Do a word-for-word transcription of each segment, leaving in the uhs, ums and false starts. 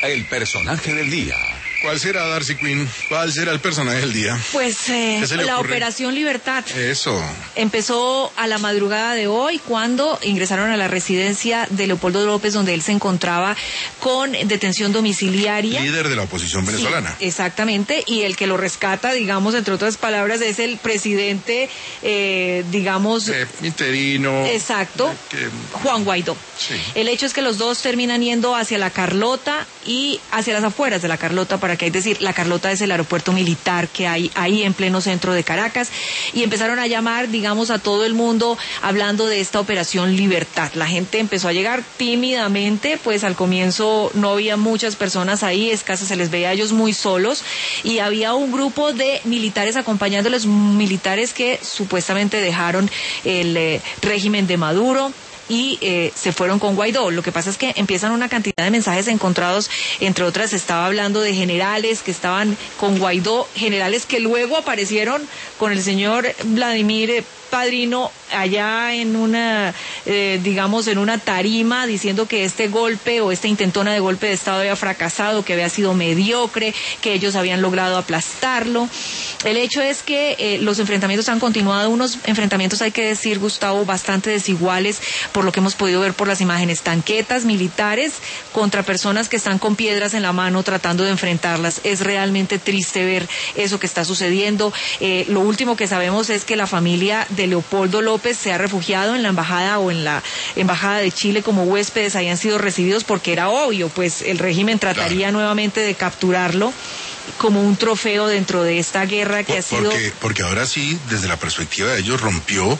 el personaje del día. ¿Cuál será, Darcy Quinn? ¿Cuál será el personaje del día? Pues eh, la ocurre? Operación Libertad. Eso. Empezó a la madrugada de hoy cuando ingresaron a la residencia de Leopoldo López, donde él se encontraba con detención domiciliaria. Líder de la oposición venezolana. Sí, exactamente, y el que lo rescata, digamos, entre otras palabras, es el presidente, eh, digamos... Eh, interino. Exacto, eh, que... Juan Guaidó. Sí. El hecho es que los dos terminan yendo hacia la Carlota y hacia las afueras de la Carlota, para que hay decir, la Carlota es el aeropuerto militar que hay ahí en pleno centro de Caracas, y empezaron a llamar, digamos, a todo el mundo hablando de esta operación Libertad. La gente empezó a llegar tímidamente, pues al comienzo no había muchas personas ahí, escasas, se les veía a ellos muy solos, y había un grupo de militares acompañándoles, militares que supuestamente dejaron el eh, régimen de Maduro y eh, se fueron con Guaidó. Lo que pasa es que empiezan una cantidad de mensajes encontrados, entre otras estaba hablando de generales que estaban con Guaidó, generales que luego aparecieron con el señor Vladimir Padrino allá en una, eh, digamos, en una tarima, diciendo que este golpe o esta intentona de golpe de Estado había fracasado, que había sido mediocre, que ellos habían logrado aplastarlo. El hecho es que eh, los enfrentamientos han continuado, unos enfrentamientos, hay que decir, Gustavo, bastante desiguales, por lo que hemos podido ver por las imágenes, tanquetas militares contra personas que están con piedras en la mano tratando de enfrentarlas. Es realmente triste ver eso que está sucediendo. Eh, lo último que sabemos es que la familia de Leopoldo López se ha refugiado en la embajada o en la embajada de Chile como huéspedes, habían sido recibidos porque era obvio, pues el régimen trataría claro. nuevamente de capturarlo como un trofeo dentro de esta guerra que Por, ha sido... Porque, porque ahora sí, desde la perspectiva de ellos, rompió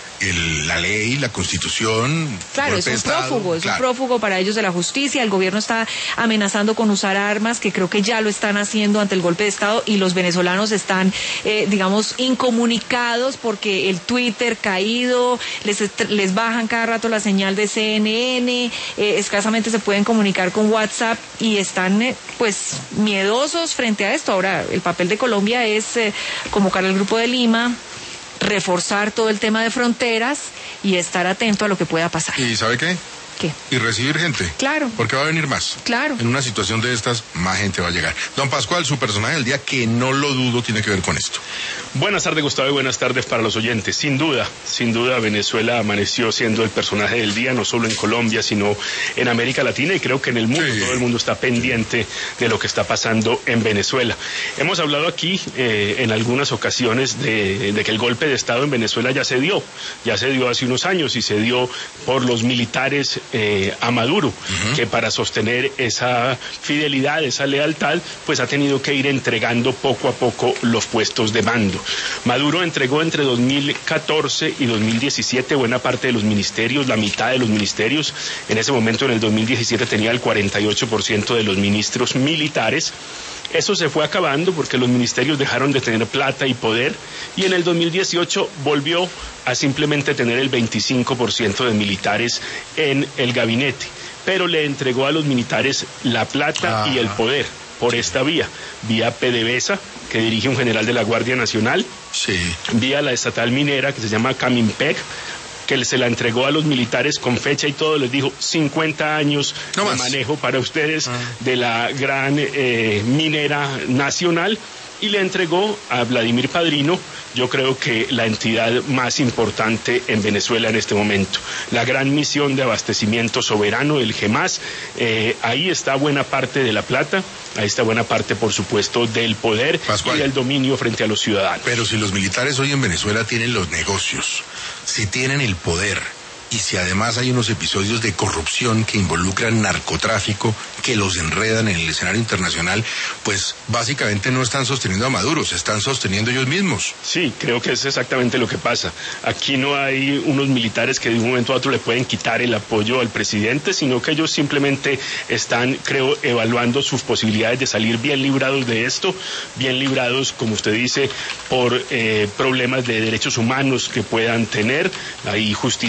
el, la ley, la constitución. Claro, es un prófugo, es claro. un prófugo para ellos de la justicia. El gobierno está amenazando con usar armas, que creo que ya lo están haciendo ante el golpe de Estado, y los venezolanos están, eh, digamos, incomunicados porque el Twitter caído, les, les bajan cada rato la señal de C N N, eh, escasamente se pueden comunicar con WhatsApp y están, eh, pues, miedosos frente a esto. Ahora, el papel de Colombia es eh, convocar al Grupo de Lima, reforzar todo el tema de fronteras y estar atento a lo que pueda pasar. ¿Y sabe qué? ¿Qué? Y recibir gente. Claro. Porque va a venir más. Claro. En una situación de estas, más gente va a llegar. Don Pascual, su personaje del día, que no lo dudo, tiene que ver con esto. Buenas tardes, Gustavo, y buenas tardes para los oyentes. Sin duda, sin duda, Venezuela amaneció siendo el personaje del día, no solo en Colombia, sino en América Latina, y creo que en el mundo, sí. todo el mundo está pendiente de lo que está pasando en Venezuela. Hemos hablado aquí eh, en algunas ocasiones de, de que el golpe de Estado en Venezuela ya se dio, ya se dio hace unos años, y se dio por los militares Eh, a Maduro, uh-huh. que para sostener esa fidelidad, esa lealtad, pues ha tenido que ir entregando poco a poco los puestos de mando. Maduro entregó entre dos mil catorce y dos mil diecisiete buena parte de los ministerios, la mitad de los ministerios. En ese momento, en el dos mil diecisiete, tenía el cuarenta y ocho por ciento de los ministros militares. Eso se fue acabando porque los ministerios dejaron de tener plata y poder, y en el dos mil dieciocho volvió a simplemente tener el veinticinco por ciento de militares en el gabinete, pero le entregó a los militares la plata ah. y el poder por esta vía, vía PDVSA, que dirige un general de la Guardia Nacional, sí. vía la estatal minera que se llama Camimpec, que se la entregó a los militares con fecha y todo, les dijo cincuenta años no de más. manejo para ustedes ah. de la gran eh, minera nacional, y le entregó a Vladimir Padrino, yo creo que la entidad más importante en Venezuela en este momento, la gran misión de abastecimiento soberano, el GEMAS. Eh, ahí está buena parte de la plata, ahí está buena parte, por supuesto, del poder Pascual. y del dominio frente a los ciudadanos. Pero si los militares hoy en Venezuela tienen los negocios, si tienen el poder, y si además hay unos episodios de corrupción que involucran narcotráfico, que los enredan en el escenario internacional, pues básicamente no están sosteniendo a Maduro, se están sosteniendo ellos mismos. Sí, creo que es exactamente lo que pasa. Aquí no hay unos militares que de un momento a otro le pueden quitar el apoyo al presidente, sino que ellos simplemente están, creo, evaluando sus posibilidades de salir bien librados de esto, bien librados, como usted dice, por eh, problemas de derechos humanos que puedan tener. Hay justicia internacional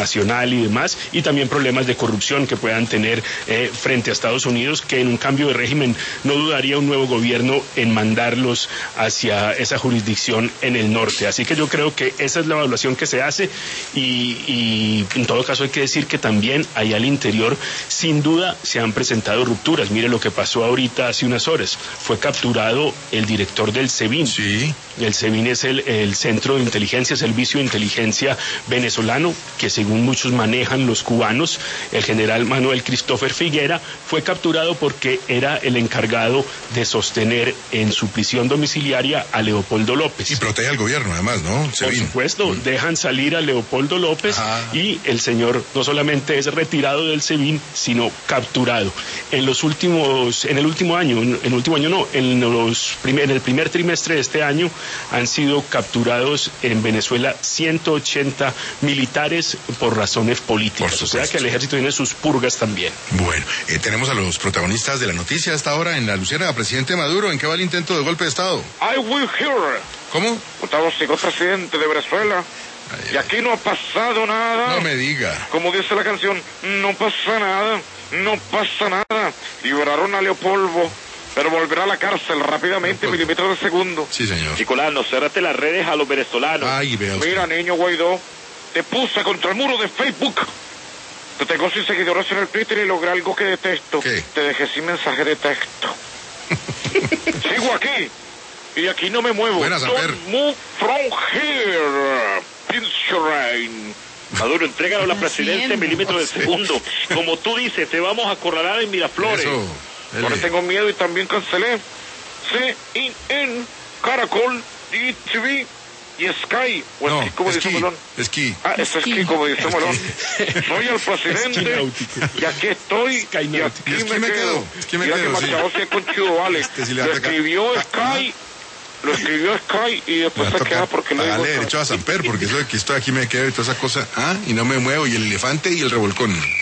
internacional y demás, y también problemas de corrupción que puedan tener eh, frente a Estados Unidos, que en un cambio de régimen no dudaría un nuevo gobierno en mandarlos hacia esa jurisdicción en el norte. Así que yo creo que esa es la evaluación que se hace y, y en todo caso hay que decir que también ahí al interior sin duda se han presentado rupturas. Mire lo que pasó ahorita hace unas horas. Fue capturado el director del SEBIN. Sí. El SEBIN es el, el Centro de Inteligencia, Servicio de Inteligencia venezolano, que según muchos manejan los cubanos. El general Manuel Christopher Figuera fue capturado porque era el encargado de sostener en su prisión domiciliaria a Leopoldo López. Y protege al gobierno además, ¿no? Por supuesto, mm. dejan salir a Leopoldo López ah. y el señor no solamente es retirado del SEBIN, sino capturado. En los últimos, en el último año, en el último año no, en, los primer, en el primer trimestre de este año han sido capturados en Venezuela ciento ochenta militares por razones políticas. Por o sea que el ejército tiene sus purgas también. Bueno, eh, tenemos a los protagonistas de la noticia hasta ahora en la Luciérnaga. Presidente Maduro, ¿en qué va el intento de golpe de Estado? I will hear. ¿Cómo? Gustavo Sigo, presidente de Venezuela. Ay, y aquí no ha pasado nada. No me diga. Como dice la canción, no pasa nada, no pasa nada. Liberaron a Leopoldo, pero volverá a la cárcel rápidamente, no, milímetros de segundo. Sí, señor. Nicolás, cérrate las redes a los venezolanos. Ay, vea usted. Mira, niño Guaidó, te puse contra el muro de Facebook. Te tengo sin seguidores en el Twitter y logré algo que detesto. ¿Qué? Te dejé sin mensaje de texto. Sigo aquí. Y aquí no me muevo. Buenas, Don't move from here. Pincherain. Maduro, entrégalo a la presidencia en milímetros de segundo. Como tú dices, te vamos a acorralar en Miraflores. Eso, ahora tengo miedo y también cancelé C N N, Caracol, D T V y Sky. O no, Esquí, como dice Melón. Esquí. Ah, es Esquí, como dice Melón. Soy el presidente y aquí estoy y aquí me, me quedo. quedo. Esquí me Mira quedo, que Machado sí es conchudo, vale. Este sí le lo escribió Sky. Lo escribió Sky y después se queda porque le digo... Dale derecho a Samper, porque eso de que estoy aquí me quedo y toda esa cosa. Ah, y no me muevo. Y el elefante y el revolcón.